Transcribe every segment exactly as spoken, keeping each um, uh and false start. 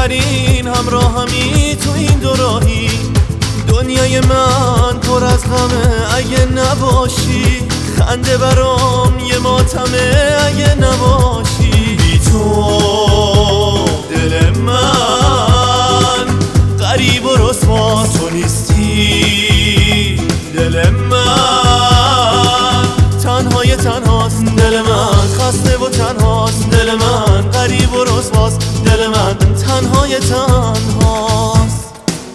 بهترین همراهمی تو این دوراهی. دنیای من پر از غمه اگه نباشی، خنده برام یه ماتمه اگه نباشی. بی تو دل من غریب و رسوا، تو نیستی دل من تنهای تنهاست. دل من خسته و تنهاست، دل من غریب و رسواست، دل من تنهای تنهاست.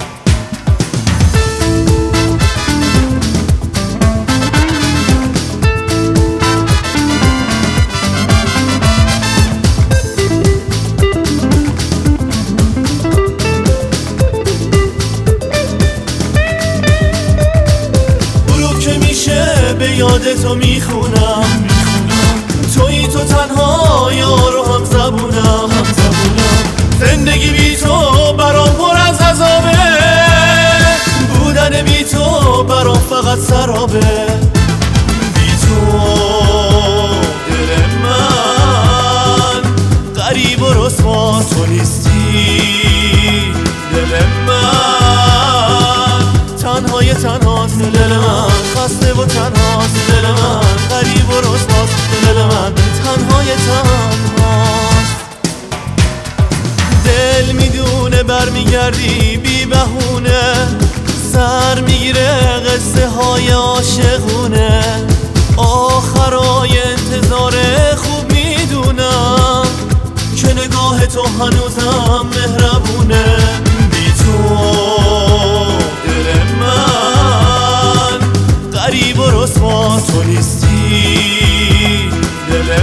به یاد تو میخونم، تویی تو تنها یار و هم زبونم. زندگی بی تو برام پر از عذابه، بودن بی تو برام فقط سرابه. بی تو دل من غریب و رسوا، تو نیستی دل من تنهای تنهاست. دل من خسته و تنهاست، دل من غریب و رسواست، دل من تنهای تنهاست. دل میدونه برمیگردی بی بهونه، سر میگیره قصه های عاشقونه. آخرای انتظار خوب میدونم که نگاه تو هنوزم مهربونه. بی تو غریب و رسوا، تو نیستی دل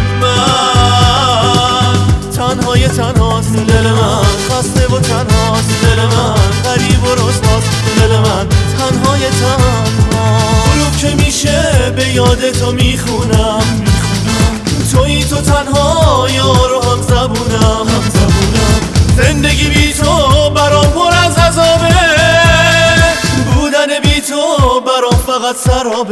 من تنهای تنهاست. دل من خسته و تنهاست، دل من غریب و رسواست، دل من تنهای تنهاست. غروب که میشه به یاد تو میخونم، تویی تو تنها یار و هم زبونم. زندگی بی تو برام پر از عذابه، بودن بی تو برام فقط سرابه.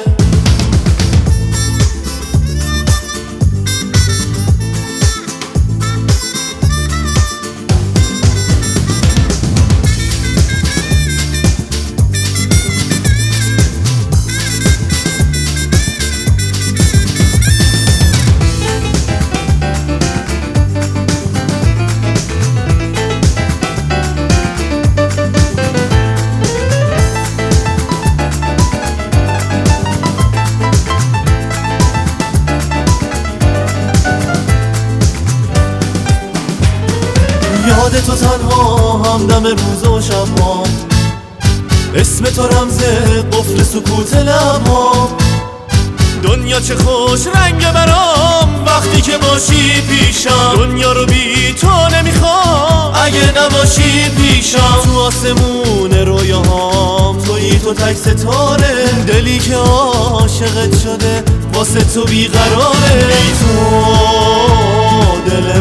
یاد تو تنها همدم روز و شب‌ها، اسم تو رمز قفل سکوت لب‌ها. دنیا چه خوش رنگ برام وقتی که باشی پیشم، دنیا رو بی تو نمیخوام اگه نباشی پیشم. تو آسمون رویاهام تویی تو تک ستاره، دلی که عاشقت شده واسه تو بیقراره. بی تو دل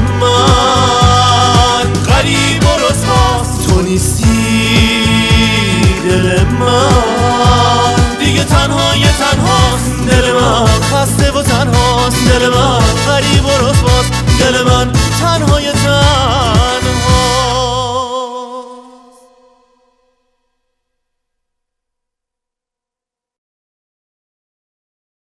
من غریب و رسواست، تو نیستی دل من